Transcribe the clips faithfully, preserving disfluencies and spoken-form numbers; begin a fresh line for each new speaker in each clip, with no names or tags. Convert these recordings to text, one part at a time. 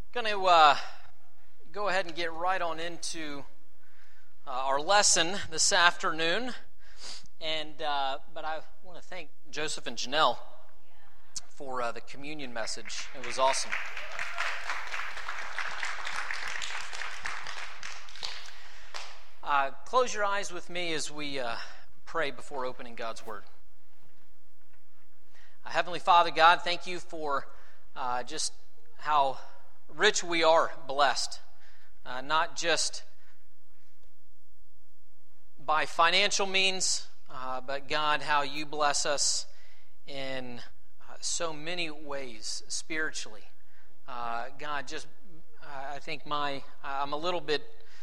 Going to uh, go ahead and get right on into uh, our lesson this afternoon, and uh, but I want to thank Joseph and Janelle for uh, the communion message. It was awesome. Uh, close your eyes with me as we uh, pray before opening God's Word. Uh, Heavenly Father, God, thank you for uh, just how rich we are blessed, uh, not just by financial means, uh, but God, how you bless us in uh, so many ways spiritually. Uh, God, just uh, I think my I'm a little bit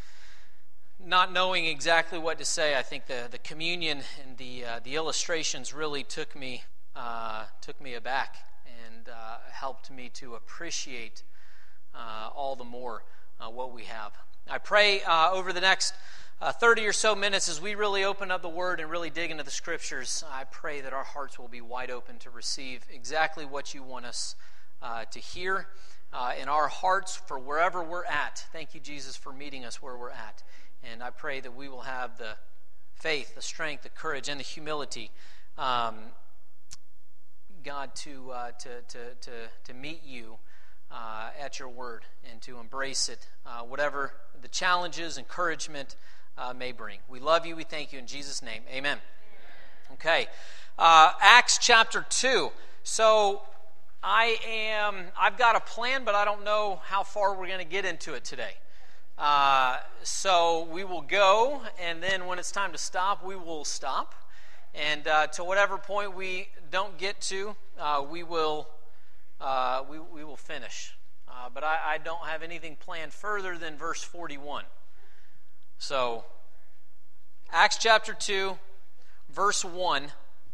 not knowing exactly what to say. I think the, the communion and the uh, the illustrations really took me uh, took me aback and uh, helped me to appreciate Uh, all the more uh, what we have. I pray uh, over the next uh, thirty or so minutes as we really open up the Word and really dig into the Scriptures, I pray that our hearts will be wide open to receive exactly what you want us uh, to hear uh, in our hearts for wherever we're at. Thank you, Jesus, for meeting us where we're at. And I pray that we will have the faith, the strength, the courage, and the humility, um, God, to, uh, to, to, to, to meet you Uh, at your word and to embrace it, uh, whatever the challenges, encouragement uh, may bring. We love you. We thank you in Jesus' name. Amen. Amen. Okay. Uh, Acts chapter two. So I am, I've got a plan, but I don't know how far we're going to get into it today. Uh, so we will go, and then when it's time to stop, we will stop. And uh, to whatever point we don't get to, uh, we will Uh, we, we will finish. Uh, but I, I don't have anything planned further than verse forty-one. So, Acts chapter two, verse one.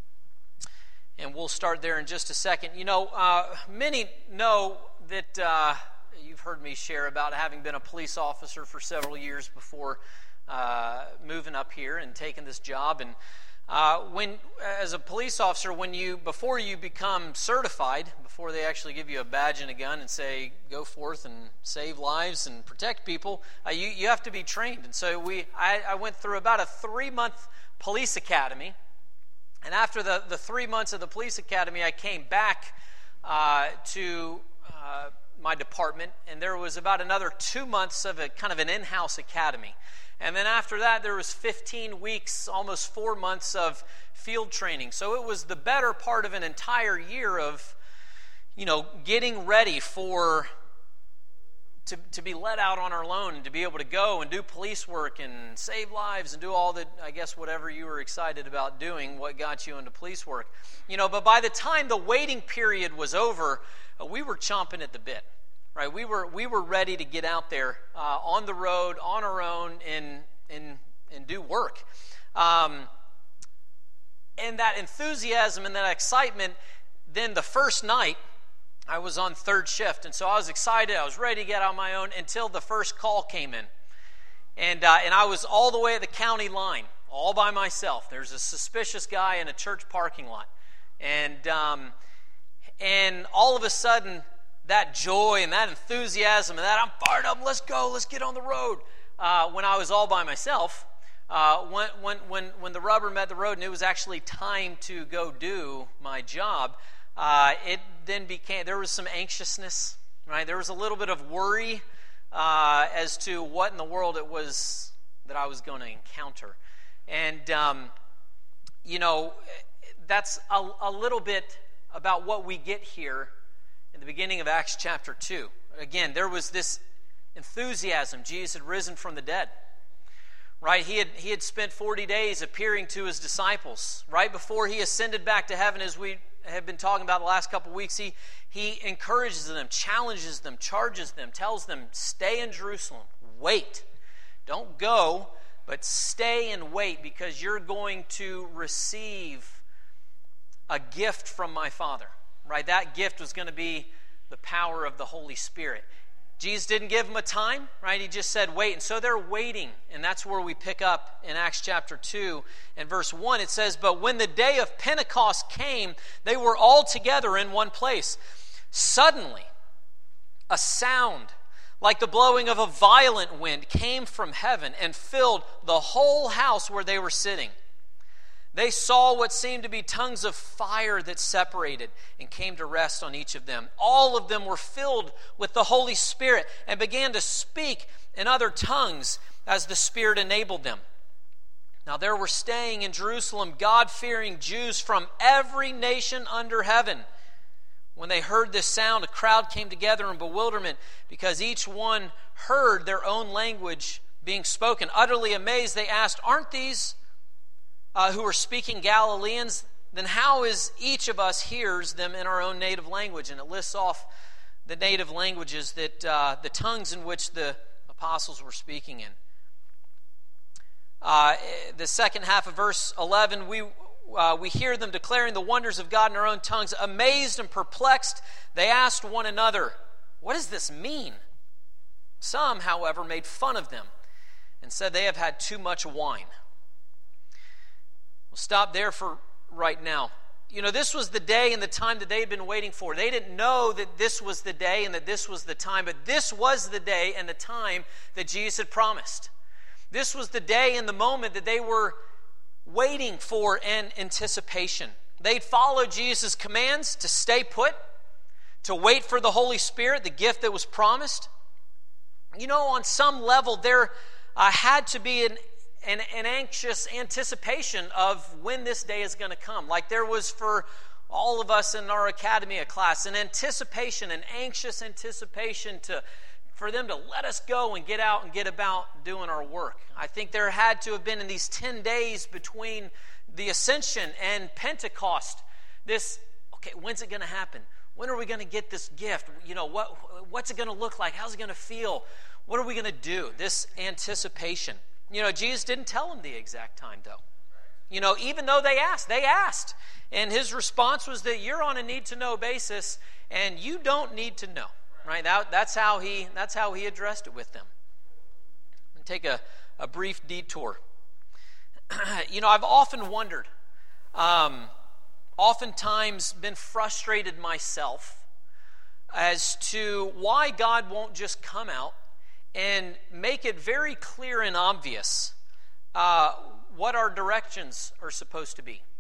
And we'll start there in just a second. You know, uh, many know that uh, you've heard me share about having been a police officer for several years before uh, moving up here and taking this job. And Uh, when, as a police officer, when you before you become certified, before they actually give you a badge and a gun and say go forth and save lives and protect people, uh, you you have to be trained. And so we, I, I went through about a three month police academy, and after the the three months of the police academy, I came back uh, to uh, my department, and there was about another two months of a kind of an in-house academy. And then after that, there was fifteen weeks, almost four months of field training. So it was the better part of an entire year of, you know, getting ready for, to, to be let out on our own and to be able to go and do police work and save lives and do all the, I guess, whatever you were excited about doing, what got you into police work. You know, but by the time the waiting period was over, uh, we were chomping at the bit. Right, we were we were ready to get out there uh, on the road on our own and and and do work, um, and that enthusiasm and that excitement. Then the first night, I was on third shift, and so I was excited. I was ready to get out on my own until the first call came in, and uh, and I was all the way at the county line, all by myself. There's a suspicious guy in a church parking lot, and um, and all of a sudden, that joy and that enthusiasm and that I'm fired up, let's go, let's get on the road. Uh, when I was all by myself, uh, when, when, when, when the rubber met the road and it was actually time to go do my job, uh, it then became, there was some anxiousness, right? There was a little bit of worry uh, as to what in the world it was that I was going to encounter. And, um, you know, that's a, a little bit about what we get here in the beginning of Acts chapter two. Again, there was this enthusiasm. Jesus had risen from the dead. Right? He had he had spent forty days appearing to his disciples. Right before he ascended back to heaven, as we have been talking about the last couple of weeks, he, he encourages them, challenges them, charges them, tells them, stay in Jerusalem. Wait. Don't go, but stay and wait, because you're going to receive a gift from my Father. Right, that gift was going to be the power of the Holy Spirit. Jesus didn't give them a time, right? He just said, wait. And so they're waiting. And that's where we pick up in Acts chapter two and verse one. It says, but when the day of Pentecost came, they were all together in one place. Suddenly, a sound like the blowing of a violent wind, came from heaven and filled the whole house where they were sitting. They saw what seemed to be tongues of fire that separated and came to rest on each of them. All of them were filled with the Holy Spirit and began to speak in other tongues as the Spirit enabled them. Now there were staying in Jerusalem God-fearing Jews from every nation under heaven. When they heard this sound, a crowd came together in bewilderment because each one heard their own language being spoken. Utterly amazed, they asked, "Aren't these Uh, who are speaking Galileans? Then how is each of us hears them in our own native language?" And it lists off the native languages, that uh, the tongues in which the apostles were speaking in. Uh, the second half of verse eleven, we uh, we hear them declaring the wonders of God in our own tongues. Amazed and perplexed, they asked one another, "What does this mean?" Some, however, made fun of them and said they have had too much wine. We'll stop there for right now. You know, this was the day and the time that they had been waiting for. They didn't know that this was the day and that this was the time, but this was the day and the time that Jesus had promised. This was the day and the moment that they were waiting for in anticipation. They'd followed Jesus' commands to stay put, to wait for the Holy Spirit, the gift that was promised. You know, on some level, there uh, had to be an An, an anxious anticipation of when this day is going to come. Like there was for all of us in our academia class, an anticipation, an anxious anticipation to for them to let us go and get out and get about doing our work. I think there had to have been in these ten days between the Ascension and Pentecost, this, okay, when's it going to happen? When are we going to get this gift? You know, what what's it going to look like? How's it going to feel? What are we going to do? This anticipation. You know, Jesus didn't tell them the exact time, though. You know, even though they asked, they asked. And his response was that you're on a need-to-know basis, and you don't need to know. Right? That, that's how he that's how he addressed it with them. And take a, a brief detour. You know, I've often wondered, um, oftentimes been frustrated myself as to why God won't just come out and make it very clear and obvious uh, what our directions are supposed to be.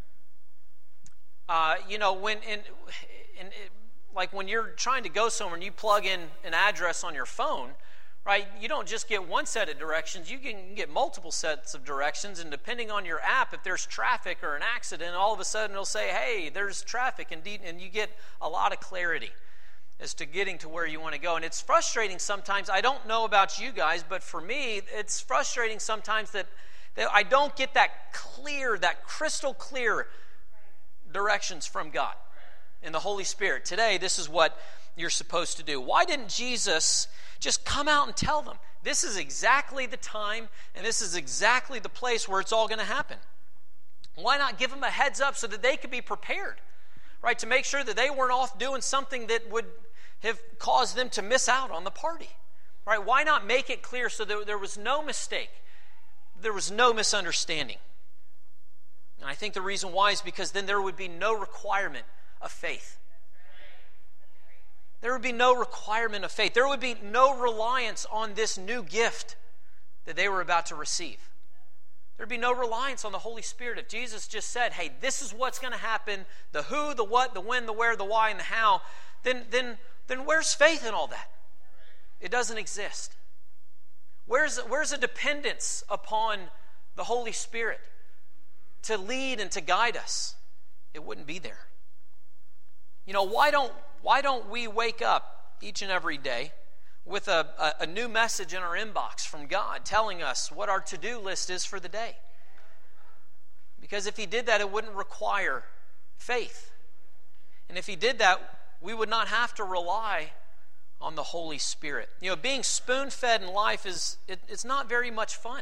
Uh, you know, when in, in, in like when you're trying to go somewhere and you plug in an address on your phone, right? You don't just get one set of directions. You can get multiple sets of directions, and depending on your app, if there's traffic or an accident, all of a sudden it'll say, "Hey, there's traffic," indeed, and you get a lot of clarity as to getting to where you want to go. And it's frustrating sometimes. I don't know about you guys, but for me, it's frustrating sometimes that, that I don't get that clear, that crystal clear directions from God and the Holy Spirit. Today, this is what you're supposed to do. Why didn't Jesus just come out and tell them, this is exactly the time and this is exactly the place where it's all going to happen? Why not give them a heads up so that they could be prepared, right? To make sure that they weren't off doing something that would have caused them to miss out on the party, right? Why not make it clear so that there was no mistake, there was no misunderstanding? And I think the reason why is because then there would be no requirement of faith. There would be no requirement of faith. There would be no reliance on this new gift that they were about to receive. There'd be no reliance on the Holy Spirit. If Jesus just said, "Hey, this is what's going to happen, the who, the what, the when, the where, the why, and the how," then, then, then where's faith in all that? It doesn't exist. Where's, where's a dependence upon the Holy Spirit to lead and to guide us? It wouldn't be there. You know, why don't why don't we wake up each and every day with a, a, a new message in our inbox from God telling us what our to-do list is for the day? Because if he did that, it wouldn't require faith. And if he did that, we would not have to rely on the Holy Spirit. You know, being spoon-fed in life is it, it's not very much fun.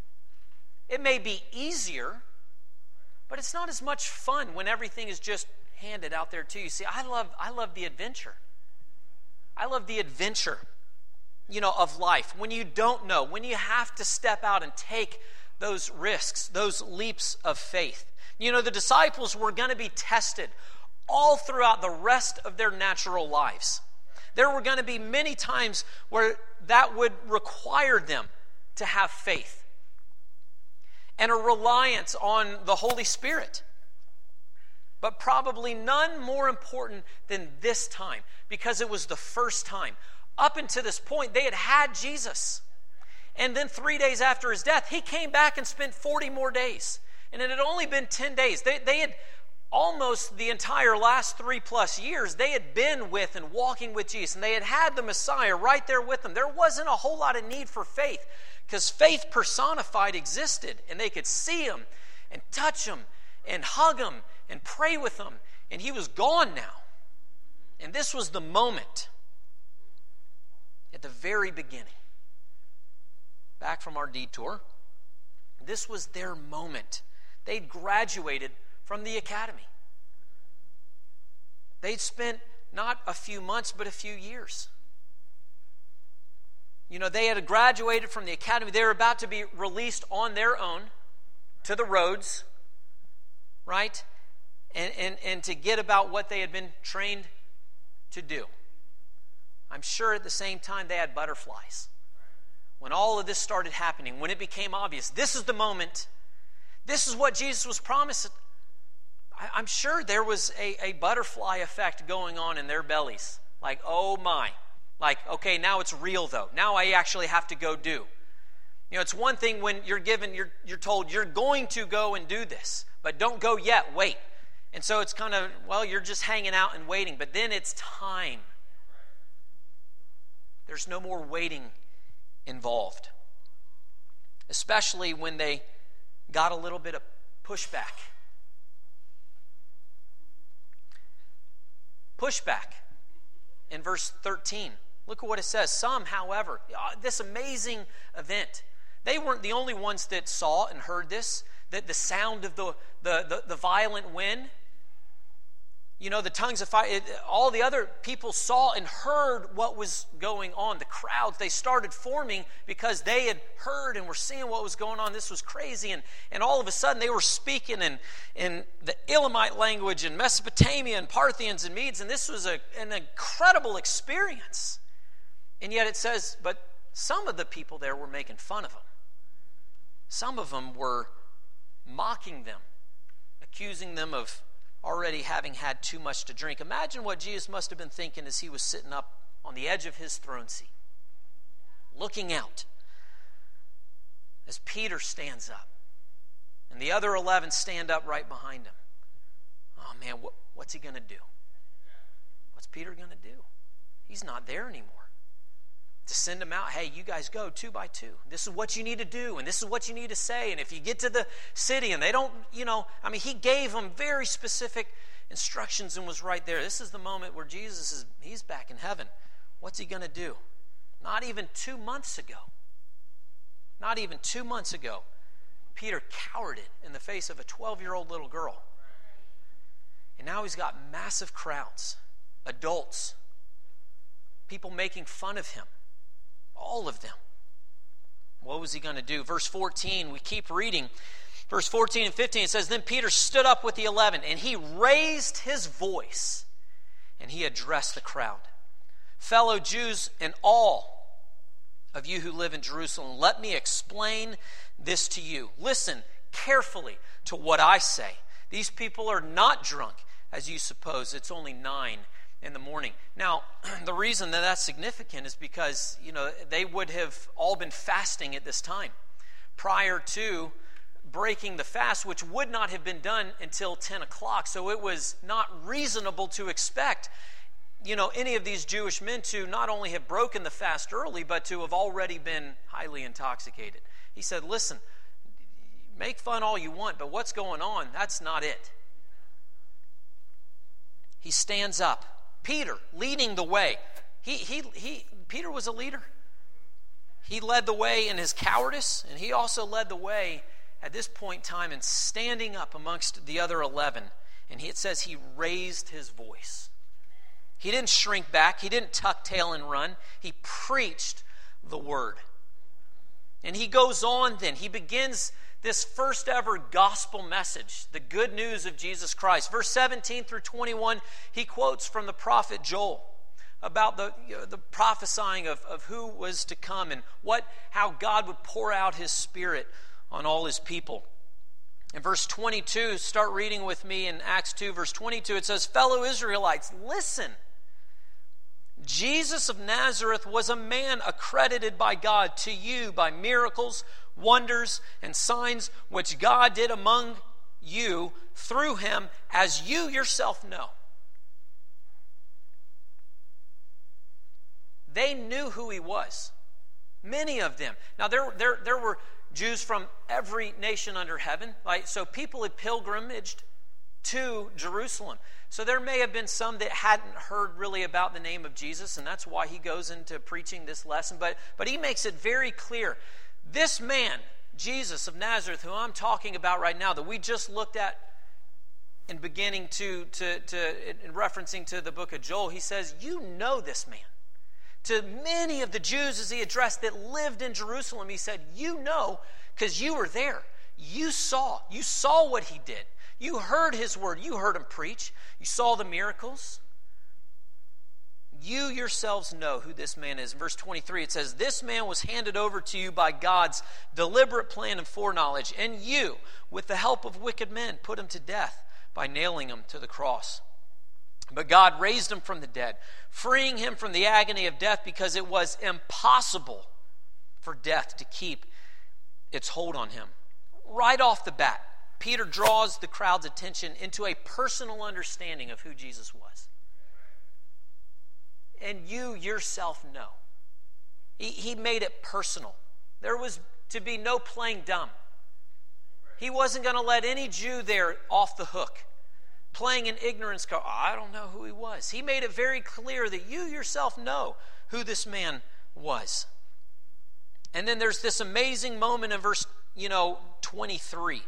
It may be easier, but it's not as much fun when everything is just handed out there to you. See, I love I love the adventure. I love the adventure, you know, of life. When you don't know, when you have to step out and take those risks, those leaps of faith. You know, the disciples were going to be tested all throughout the rest of their natural lives. There were going to be many times where that would require them to have faith and a reliance on the Holy Spirit. But probably none more important than this time, because it was the first time. Up until this point, they had had Jesus. And then three days after his death, he came back and spent forty more days. And it had only been ten days. They, they had almost the entire last three plus years, they had been with and walking with Jesus. And they had had the Messiah right there with them. There wasn't a whole lot of need for faith, because faith personified existed. And they could see him and touch him and hug him and pray with him. And he was gone now. And this was the moment at the very beginning. Back from our detour, this was their moment. They'd graduated from the academy. They'd spent not a few months, but a few years. You know, they had graduated from the academy. They were about to be released on their own to the roads, right? And, and, and to get about what they had been trained to do. I'm sure at the same time they had butterflies. When all of this started happening, when it became obvious, this is the moment, this is what Jesus was promised, I, I'm sure there was a, a butterfly effect going on in their bellies. Like, oh my. Like, okay, now it's real though. Now I actually have to go do. You know, it's one thing when you're given, you're, you're told you're going to go and do this, but don't go yet, wait. And so it's kind of, well, you're just hanging out and waiting, but then it's time. There's no more waiting involved. Especially when they got a little bit of pushback. Pushback in verse thirteen. Look at what it says. Some, however, this amazing event, they weren't the only ones that saw and heard this, that the sound of the, the, the, the violent wind, you know, the tongues of fire, it, all the other people saw and heard what was going on. The crowds, they started forming because they had heard and were seeing what was going on. This was crazy. And, and all of a sudden they were speaking in, in the Elamite language and Mesopotamia and Parthians and Medes. And this was a, an incredible experience. And yet it says, but some of the people there were making fun of them. Some of them were mocking them, accusing them of already having had too much to drink. Imagine what Jesus must have been thinking as he was sitting up on the edge of his throne seat, looking out, as Peter stands up, and the other eleven stand up right behind him. Oh man, what, what's he going to do? What's Peter going to do? He's not there anymore. To send them out, hey, you guys go two by two. This is what you need to do, and this is what you need to say. And if you get to the city and they don't, you know, I mean, he gave them very specific instructions and was right there. This is the moment where Jesus is, he's back in heaven. What's he going to do? Not even two months ago, not even two months ago, Peter cowered it in the face of a twelve-year-old little girl. And now he's got massive crowds, adults, people making fun of him. All of them. What was he going to do? Verse fourteen, we keep reading. Verse fourteen and fifteen, it says, Then Peter stood up with the eleven, and he raised his voice, and he addressed the crowd. Fellow Jews and all of you who live in Jerusalem, let me explain this to you. Listen carefully to what I say. These people are not drunk, as you suppose. It's only nine in the morning. Now, the reason that that's significant is because, you know, they would have all been fasting at this time prior to breaking the fast, which would not have been done until ten o'clock. So it was not reasonable to expect, you know, any of these Jewish men to not only have broken the fast early, but to have already been highly intoxicated. He said, listen, make fun all you want, but what's going on, that's not it. He stands up. Peter leading the way. He, he, he, Peter was a leader. He led the way in his cowardice, and he also led the way at this point in time in standing up amongst the other eleven. And he, it says he raised his voice. He didn't shrink back. He didn't tuck tail and run. He preached the word. And he goes on then. He begins this first ever gospel message, the good news of Jesus Christ. Verse seventeen through twenty-one, he quotes from the prophet Joel. about the, you know, the prophesying of, of who was to come and what how God would pour out his Spirit on all his people. In verse twenty-two, start reading with me in Acts two, verse twenty-two, it says, "Fellow Israelites, listen. Jesus of Nazareth was a man accredited by God to you by miracles, wonders, and signs which God did among you through him, as you yourself know." They knew who he was. Many of them. Now, there, there, there were Jews from every nation under heaven. Like, so people had pilgrimaged to Jerusalem. So there may have been some that hadn't heard really about the name of Jesus, and that's why he goes into preaching this lesson. But, but he makes it very clear. This man, Jesus of Nazareth, who I'm talking about right now, that we just looked at in beginning to, to, to in referencing to the book of Joel, he says, you know this man. To many of the Jews as he addressed that lived in Jerusalem, he said, you know, because you were there. You saw. You saw what he did. You heard his word. You heard him preach. You saw the miracles. You yourselves know who this man is. In verse twenty-three, it says, "This man was handed over to you by God's deliberate plan and foreknowledge, and you, with the help of wicked men, put him to death by nailing him to the cross. But God raised him from the dead, freeing him from the agony of death, because it was impossible for death to keep its hold on him." Right off the bat, Peter draws the crowd's attention into a personal understanding of who Jesus was. And you yourself know. He, he made it personal. There was to be no playing dumb. He wasn't going to let any Jew there off the hook, playing an ignorance card. Oh, I don't know who he was. He made it very clear that you yourself know who this man was. And then there's this amazing moment in verse, you know, twenty-three.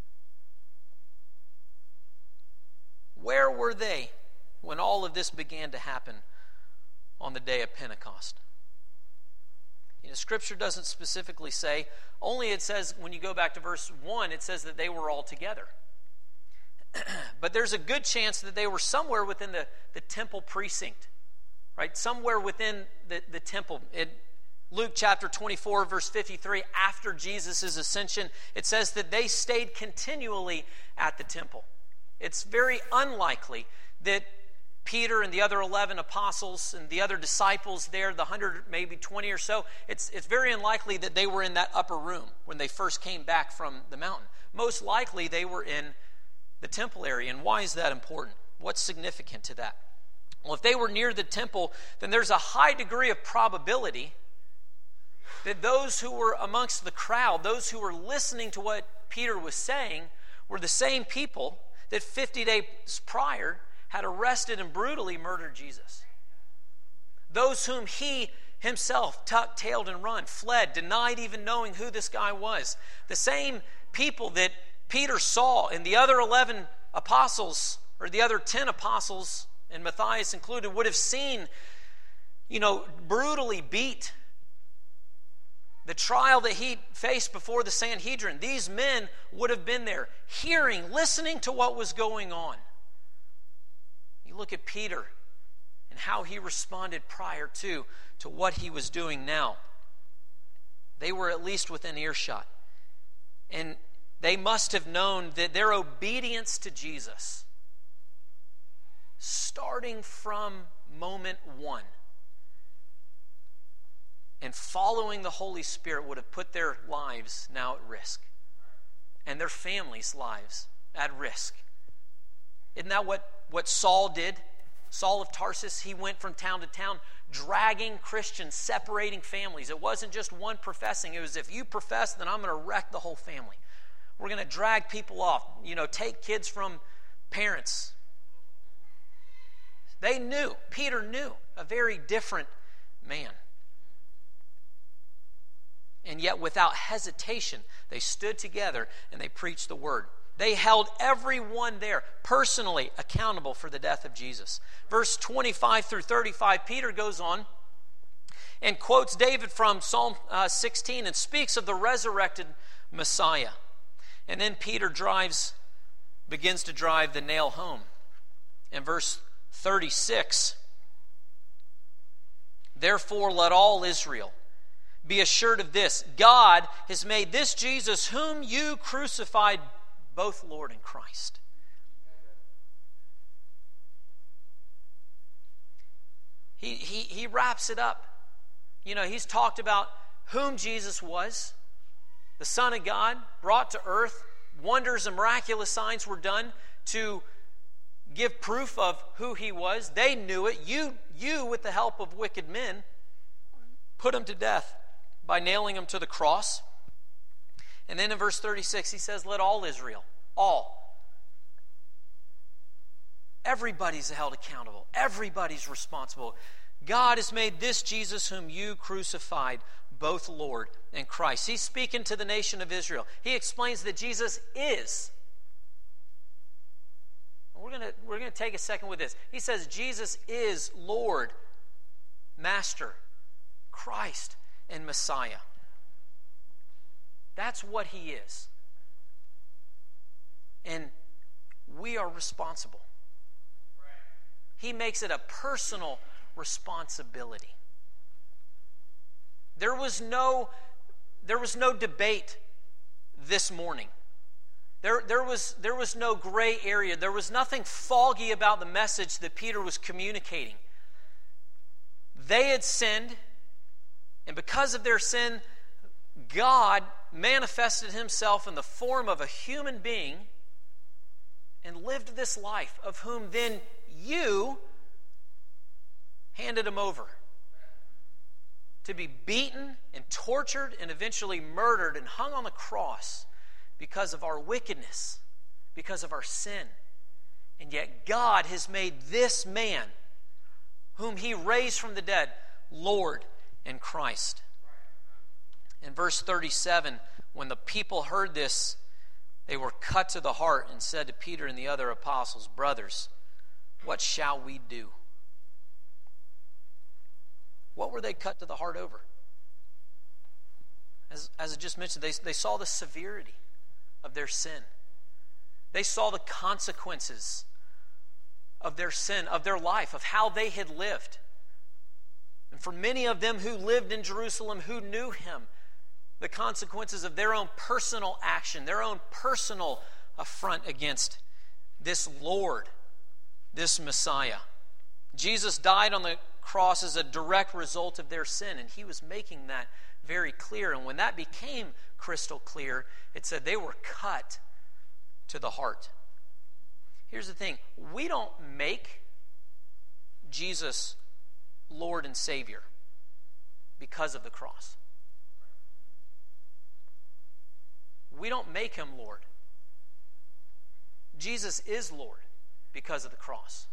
Where were they when all of this began to happen on the day of Pentecost? You know, Scripture doesn't specifically say, only it says, when you go back to verse one, it says that they were all together. But there's a good chance that they were somewhere within the, the temple precinct, right? Somewhere within the, the temple. In Luke chapter twenty-four, verse fifty-three, after Jesus' ascension, it says that they stayed continually at the temple. It's very unlikely that Peter and the other eleven apostles and the other disciples there, the one hundred, maybe twenty or so, it's, it's very unlikely that they were in that upper room when they first came back from the mountain. Most likely they were in the temple area. And why is that important? What's significant to that? Well, if they were near the temple, then there's a high degree of probability that those who were amongst the crowd, those who were listening to what Peter was saying, were the same people that fifty days prior had arrested and brutally murdered Jesus. Those whom he himself tucked, tailed, and run, fled, denied even knowing who this guy was. The same people that Peter saw and the other eleven apostles, or the other ten apostles, and Matthias included, would have seen, you know, brutally beat. The trial that he faced before the Sanhedrin, these men would have been there, hearing, listening to what was going on. You look at Peter and how he responded prior to, to what he was doing now. They were at least within earshot. And they must have known that their obedience to Jesus, starting from moment one, and following the Holy Spirit, would have put their lives now at risk. And their families' lives at risk. Isn't that what, what Saul did? Saul of Tarsus, he went from town to town, dragging Christians, separating families. It wasn't just one professing. It was, if you profess, then I'm going to wreck the whole family. We're going to drag people off, you know, take kids from parents. They knew, Peter knew, a very different man. And yet without hesitation, they stood together and they preached the word. They held everyone there personally accountable for the death of Jesus. Verse twenty-five through thirty-five, Peter goes on and quotes David from Psalm uh, sixteen and speaks of the resurrected Messiah. And then Peter drives, begins to drive the nail home. In verse thirty-six, Therefore, let all Israel be assured of this: God has made this Jesus, whom you crucified, both Lord and Christ. He, he, he wraps it up. You know, he's talked about whom Jesus was, the Son of God, brought to earth. Wonders and miraculous signs were done to give proof of who he was. They knew it. You, you, with the help of wicked men, put him to death by nailing him to the cross. And then in verse thirty-six, he says, let all Israel, all. Everybody's held accountable. Everybody's responsible. God has made this Jesus whom you crucified both Lord and Christ. He's speaking to the nation of Israel. He explains that Jesus is. We're going to we're going to take a second with this. He says Jesus is Lord, Master, Christ, and Messiah. That's what he is. And we are responsible. He makes it a personal responsibility. There was no, there was no debate this morning. There, there was, there was no gray area. There was nothing foggy about the message that Peter was communicating. They had sinned, and because of their sin, God manifested himself in the form of a human being and lived this life, of whom then you handed him over to be beaten and tortured and eventually murdered and hung on the cross because of our wickedness, because of our sin. And yet God has made this man, whom he raised from the dead, Lord and Christ. In verse thirty-seven, when the people heard this, they were cut to the heart and said to Peter and the other apostles, brothers, what shall we do? What were they cut to the heart over? As, as I just mentioned, they, they saw the severity of their sin. They saw the consequences of their sin, of their life, of how they had lived. And for many of them who lived in Jerusalem, who knew him, the consequences of their own personal action, their own personal affront against this Lord, this Messiah. Jesus died on the cross as a direct result of their sin, and he was making that very clear. And when that became crystal clear, it said they were cut to the heart. Here's the thing. We don't make Jesus Lord and Savior because of the cross. We don't make him Lord. Jesus is Lord because of the cross.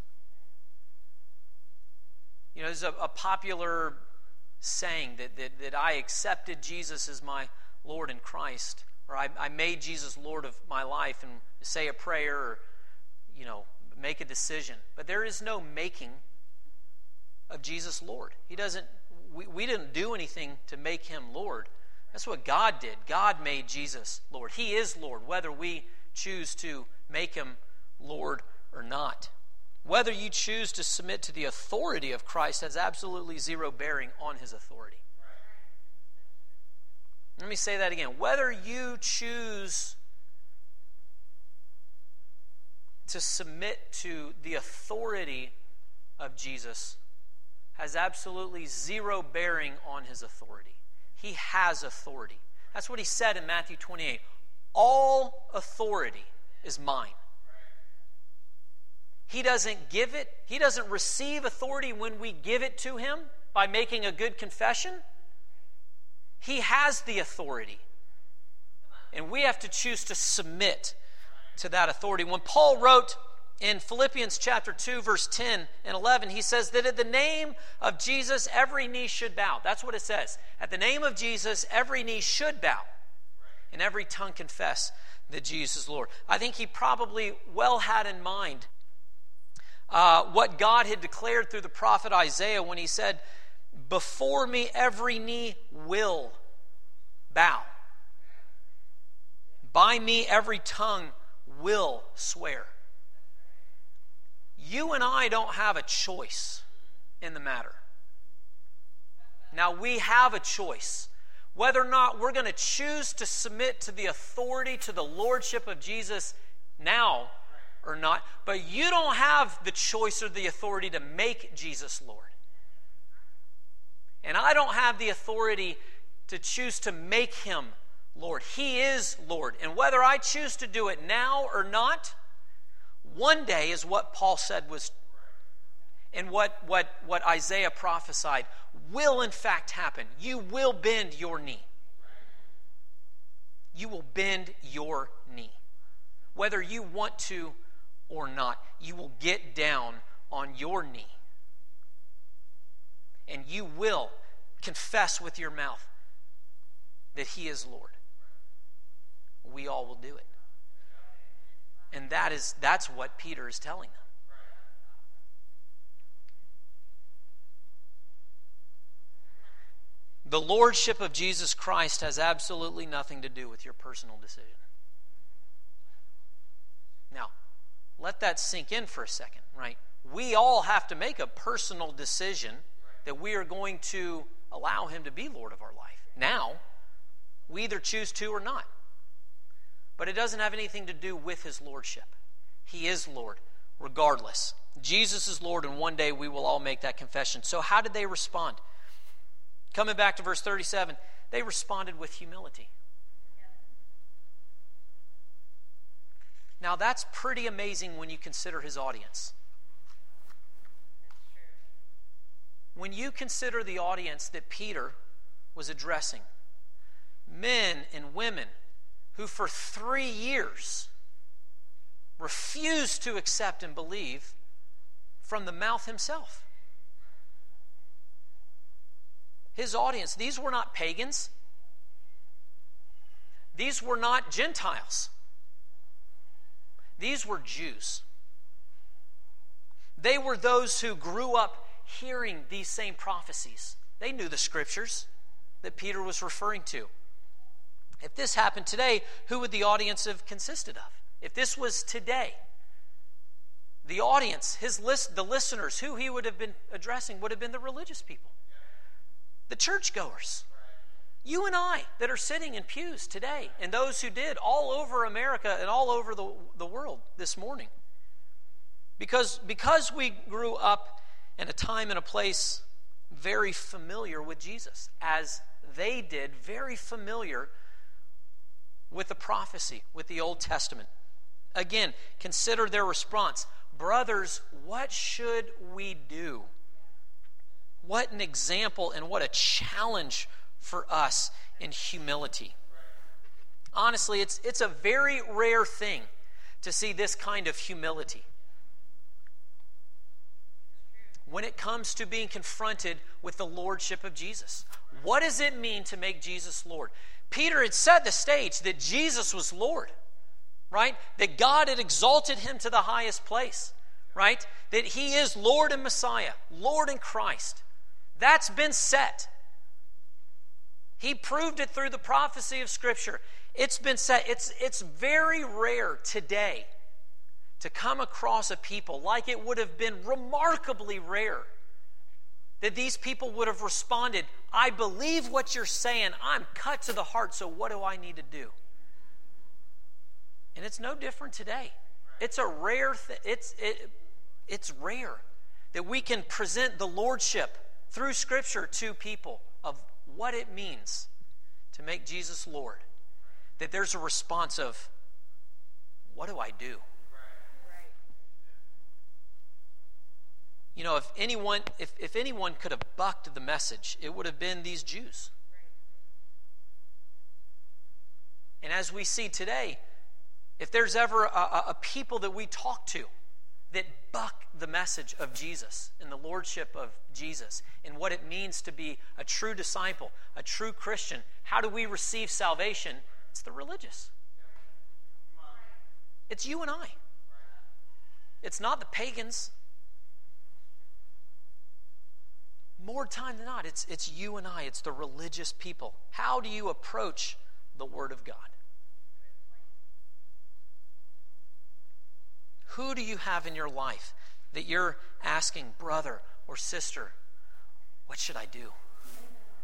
You know, there's a, a popular saying that, that, that I accepted Jesus as my Lord and Christ, or I, I made Jesus Lord of my life, and say a prayer, or, you know, make a decision. But there is no making of Jesus Lord. He doesn't, we, we didn't do anything to make him Lord. That's what God did. God made Jesus Lord. He is Lord, whether we choose to make him Lord or not. Whether you choose to submit to the authority of Christ has absolutely zero bearing on his authority. Let me say that again. Whether you choose to submit to the authority of Jesus has absolutely zero bearing on his authority. He has authority. That's what he said in Matthew twenty-eight. All authority is mine. He doesn't give it. He doesn't receive authority when we give it to him by making a good confession. He has the authority. And we have to choose to submit to that authority. When Paul wrote in Philippians chapter two, verse ten and eleven, he says that at the name of Jesus, every knee should bow. That's what it says. At the name of Jesus, every knee should bow, and every tongue confess that Jesus is Lord. I think he probably well had in mind uh, what God had declared through the prophet Isaiah when he said, before me every knee will bow. By me every tongue will swear. You and I don't have a choice in the matter. Now we have a choice. Whether or not we're going to choose to submit to the authority, to the lordship of Jesus now or not. But you don't have the choice or the authority to make Jesus Lord. And I don't have the authority to choose to make him Lord. He is Lord. And whether I choose to do it now or not, one day is what Paul said was, and what, what, what Isaiah prophesied will in fact happen. You will bend your knee. You will bend your knee. Whether you want to or not, you will get down on your knee. And you will confess with your mouth that he is Lord. We all will do it. And that is that's what Peter is telling them. The lordship of Jesus Christ has absolutely nothing to do with your personal decision. Now, let that sink in for a second, right? We all have to make a personal decision that we are going to allow him to be Lord of our life. Now, we either choose to or not. But it doesn't have anything to do with his lordship. He is Lord, regardless. Jesus is Lord, and one day we will all make that confession. So how did they respond? Coming back to verse thirty-seven, they responded with humility. Now that's pretty amazing when you consider his audience. When you consider the audience that Peter was addressing, men and women who for three years refused to accept and believe from the mouth himself. His audience, these were not pagans. These were not Gentiles. These were Jews. They were those who grew up hearing these same prophecies. They knew the scriptures that Peter was referring to. If this happened today, who would the audience have consisted of? If this was today, the audience, his list, the listeners, who he would have been addressing would have been the religious people, the churchgoers, you and I that are sitting in pews today, and those who did all over America and all over the, the world this morning. Because, because we grew up in a time and a place very familiar with Jesus, as they did, very familiar with the prophecy, with the Old Testament. Again, consider their response. Brothers, what should we do? What an example and what a challenge for us in humility. Honestly, it's, it's a very rare thing to see this kind of humility. When it comes to being confronted with the lordship of Jesus. What does it mean to make Jesus Lord? Peter had set the stage that Jesus was Lord, right? That God had exalted him to the highest place, right? That he is Lord and Messiah, Lord and Christ. That's been set. He proved it through the prophecy of Scripture. It's been set. It's, it's very rare today to come across a people like it would have been remarkably rare that these people would have responded, I believe what you're saying. I'm cut to the heart, so what do I need to do? And it's no different today. It's a rare thing. It's, it, it's rare that we can present the lordship through Scripture to people of what it means to make Jesus Lord. That there's a response of, what do I do? You know, if anyone if, if anyone could have bucked the message, it would have been these Jews. And as we see today, if there's ever a, a people that we talk to that buck the message of Jesus and the lordship of Jesus and what it means to be a true disciple, a true Christian, how do we receive salvation? It's the religious. It's you and I. It's not the pagans. More time than not, it's, it's you and I. It's the religious people. How do you approach the Word of God? Who do you have in your life that you're asking, brother or sister, what should I do?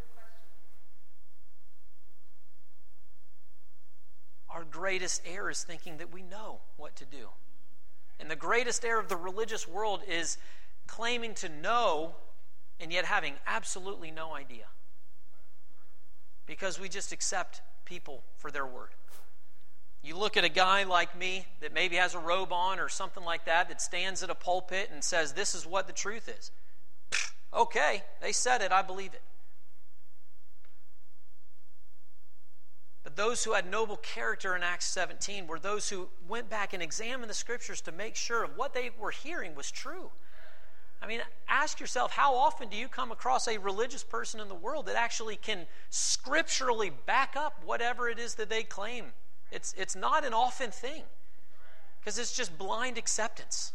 our greatest error is thinking that we know what to do. And the greatest error of the religious world is claiming to know and yet having absolutely no idea. Because we just accept people for their word. You look at a guy like me that maybe has a robe on or something like that, that stands at a pulpit and says, this is what the truth is. Okay, they said it, I believe it. But those who had noble character in Acts seventeen were those who went back and examined the scriptures to make sure of what they were hearing was true. I mean, ask yourself, how often do you come across a religious person in the world that actually can scripturally back up whatever it is that they claim? It's, it's not an often thing, because it's just blind acceptance.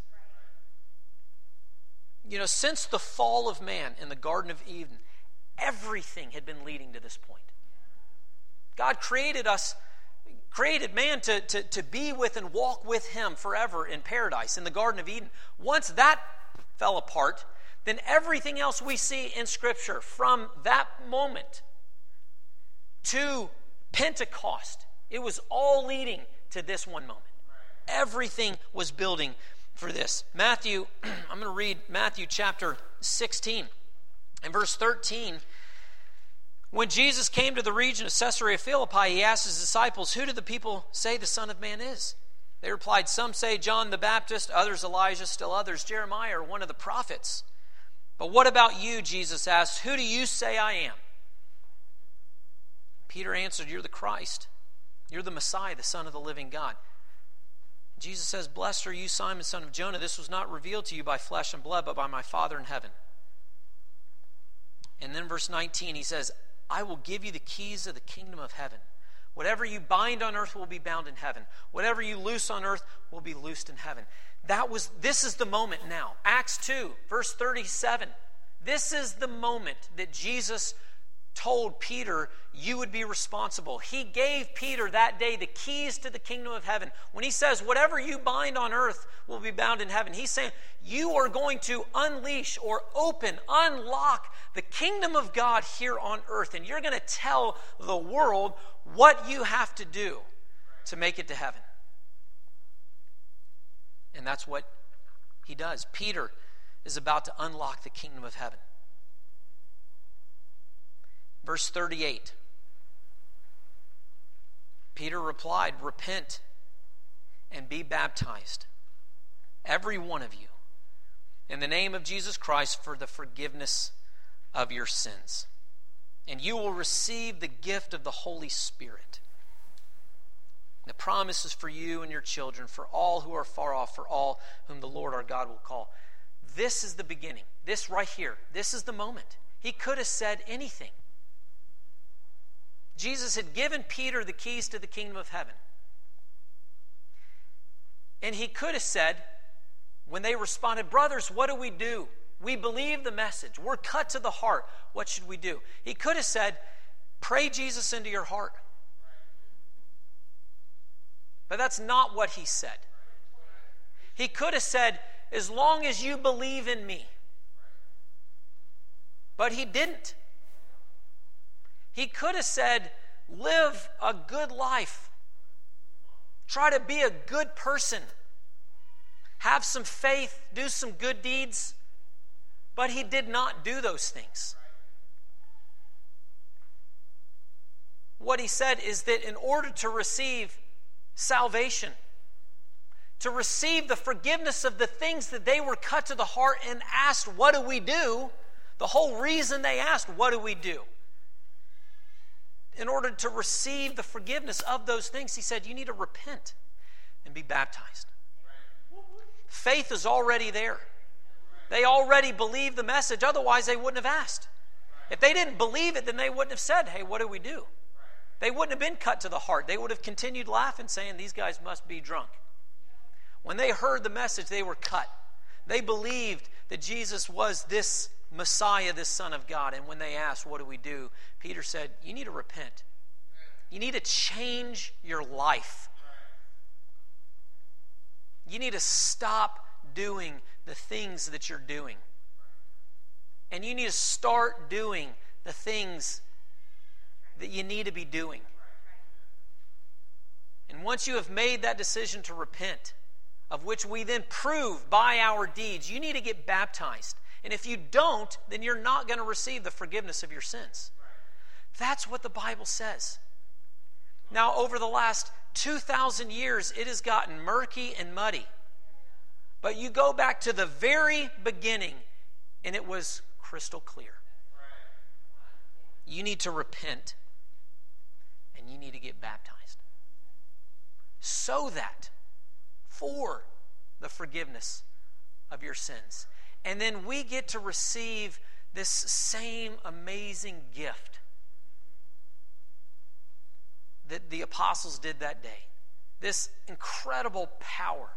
You know, since the fall of man in the Garden of Eden, everything had been leading to this point. God created us, created man to, to, to be with and walk with him forever in paradise, in the Garden of Eden. Once that fell apart, then everything else we see in Scripture from that moment to Pentecost, it was all leading to this one moment. Everything was building for this. Matthew, I'm going to read Matthew chapter sixteen and verse thirteen. When Jesus came to the region of Caesarea Philippi, he asked his disciples, who do the people say the Son of Man is? They replied, some say John the Baptist, others Elijah, still others Jeremiah or one of the prophets. But what about you, Jesus asked, who do you say I am? Peter answered, you're the Christ. You're the Messiah, the Son of the living God. Jesus says, blessed are you, Simon, son of Jonah. This was not revealed to you by flesh and blood, but by my Father in heaven. And then verse nineteen, he says, I will give you the keys of the kingdom of heaven. Whatever you bind on earth will be bound in heaven. Whatever you loose on earth will be loosed in heaven. That was, this is the moment now. Acts two, verse thirty-seven. This is the moment that Jesus told Peter, you would be responsible. He gave Peter that day the keys to the kingdom of heaven. When he says, whatever you bind on earth will be bound in heaven, he's saying, you are going to unleash or open, unlock the kingdom of God here on earth. And you're going to tell the world what you have to do to make it to heaven. And that's what he does. Peter is about to unlock the kingdom of heaven. Verse thirty-eight. Peter replied, repent and be baptized, every one of you, in the name of Jesus Christ for the forgiveness of your sins. And you will receive the gift of the Holy Spirit. The promise is for you and your children, for all who are far off, for all whom the Lord our God will call. This is the beginning. This right here. This is the moment. He could have said anything. Jesus had given Peter the keys to the kingdom of heaven. And he could have said, when they responded, brothers, what do we do? We believe the message. We're cut to the heart. What should we do? He could have said, pray Jesus into your heart. But that's not what he said. He could have said, as long as you believe in me. But he didn't. He could have said, live a good life. Try to be a good person. Have some faith. Do some good deeds. But he did not do those things. What he said is that in order to receive salvation, to receive the forgiveness of the things that they were cut to the heart and asked, what do we do? The whole reason they asked, what do we do? In order to receive the forgiveness of those things, he said, you need to repent and be baptized. Faith is already there. They already believe the message, otherwise they wouldn't have asked. If they didn't believe it, then they wouldn't have said, hey, what do we do? They wouldn't have been cut to the heart. They would have continued laughing, saying, these guys must be drunk. When they heard the message, they were cut. They believed that Jesus was this Messiah, this Son of God. And when they asked, what do we do? Peter said, you need to repent. You need to change your life. You need to stop doing the things that you're doing. And you need to start doing the things that you need to be doing. And once you have made that decision to repent, of which we then prove by our deeds, you need to get baptized. And if you don't, then you're not going to receive the forgiveness of your sins. That's what the Bible says. Now, over the last two thousand years, it has gotten murky and muddy. But you go back to the very beginning, and it was crystal clear. You need to repent, and you need to get baptized. So that, for the forgiveness of your sins. And then we get to receive this same amazing gift that the apostles did that day. This incredible power.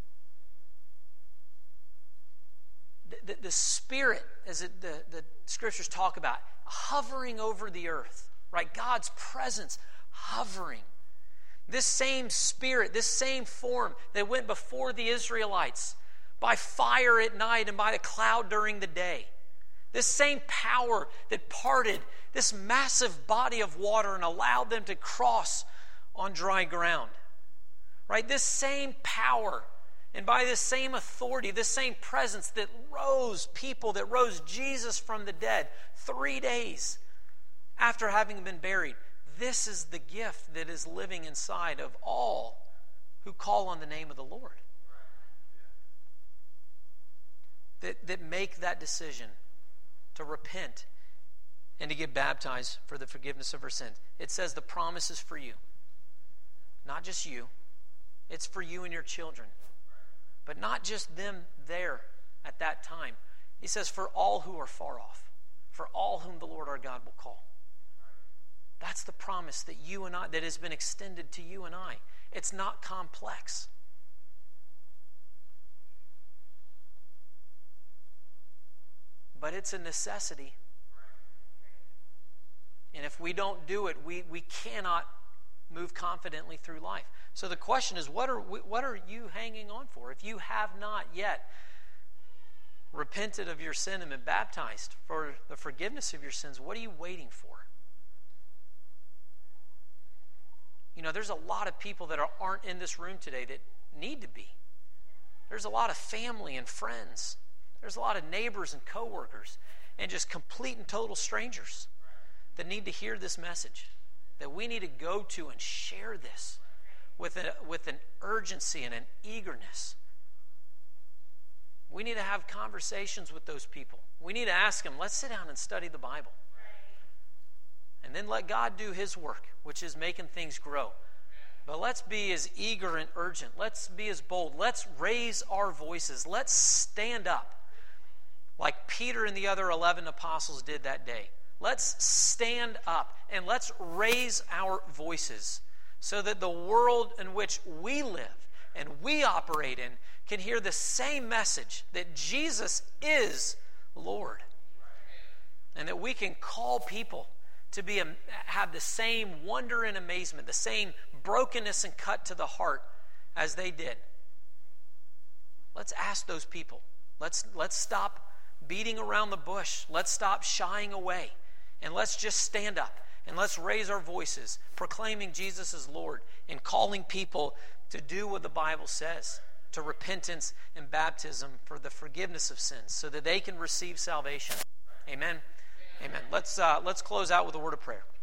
The, the, the Spirit, as it, the, the Scriptures talk about, hovering over the earth. Right? God's presence hovering. This same Spirit, this same form that went before the Israelites by fire at night and by a cloud during the day. This same power that parted this massive body of water and allowed them to cross on dry ground. Right? This same power and by this same authority, this same presence that rose people, that rose Jesus from the dead three days after having been buried. This is the gift that is living inside of all who call on the name of the Lord. That, that make that decision to repent and to get baptized for the forgiveness of our sins. It says the promise is for you. Not just you. It's for you and your children. But not just them there at that time. He says for all who are far off. For all whom the Lord our God will call. That's the promise that you and I, that has been extended to you and I. It's not complex. But it's a necessity. And if we don't do it, we, we cannot move confidently through life. So the question is, what are we, what are you hanging on for? If you have not yet repented of your sin and been baptized for the forgiveness of your sins, what are you waiting for? You know, there's a lot of people that are, aren't in this room today that need to be. There's a lot of family and friends. There's a lot of neighbors and coworkers and just complete and total strangers that need to hear this message. That we need to go to and share this with, a, with an urgency and an eagerness. We need to have conversations with those people. We need to ask them, let's sit down and study the Bible. And then let God do His work, which is making things grow. But let's be as eager and urgent. Let's be as bold. Let's raise our voices. Let's stand up like Peter and the other eleven apostles did that day. Let's stand up and let's raise our voices so that the world in which we live and we operate in can hear the same message that Jesus is Lord. And that we can call people to be a, have the same wonder and amazement, the same brokenness and cut to the heart as they did. Let's ask those people. Let's, let's stop beating around the bush. Let's stop shying away. And let's just stand up and let's raise our voices, proclaiming Jesus as Lord and calling people to do what the Bible says, to repentance and baptism for the forgiveness of sins so that they can receive salvation. Amen. Amen. Let's uh, let's close out with a word of prayer.